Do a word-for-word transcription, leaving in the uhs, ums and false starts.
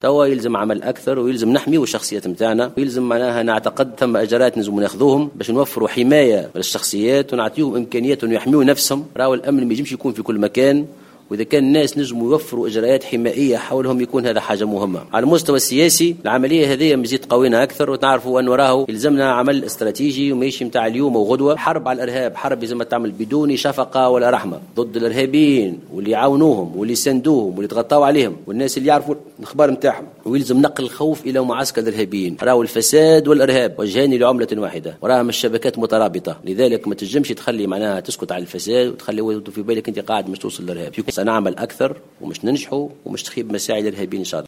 توا يلزم عمل اكثر، ويلزم نحميو الشخصيات نتاعنا، ويلزم معناها نعتقد ثم اجراءات نجم ناخذوهم باش نوفروا حمايه للشخصيات ونعطيهم امكانيات انه يحميوا نفسهم. راهو الامن ما يجمش يكون في كل مكان، وإذا كان الناس نجموا يوفروا إجراءات حمائية حولهم يكون هذا حاجة مهمة. على المستوى السياسي العملية هذه مزيد قوينا أكثر، وتعرفوا أن وراه يلزمنا عمل استراتيجي وماشي متاع اليوم وغدوة. حرب على الإرهاب حرب لازم تعمل بدون شفقة ولا رحمة ضد الإرهابيين واللي يعاونوهم واللي يساندوهم واللي يتغطاوا عليهم والناس اللي يعرفوا الأخبار نتاعهم، ويلزم نقل الخوف إلى معسكر الإرهابيين. راهو الفساد والإرهاب وجهان لعملة واحدة، وراهم الشبكات مترابطة، لذلك ما تجمش تخلي معناها تسكت على الفساد وتخلي في بالك أنت قاعد مش توصل للإرهاب. سنعمل أكثر ومش ننجحوا ومش تخيب مساعي الإرهابيين إن شاء الله.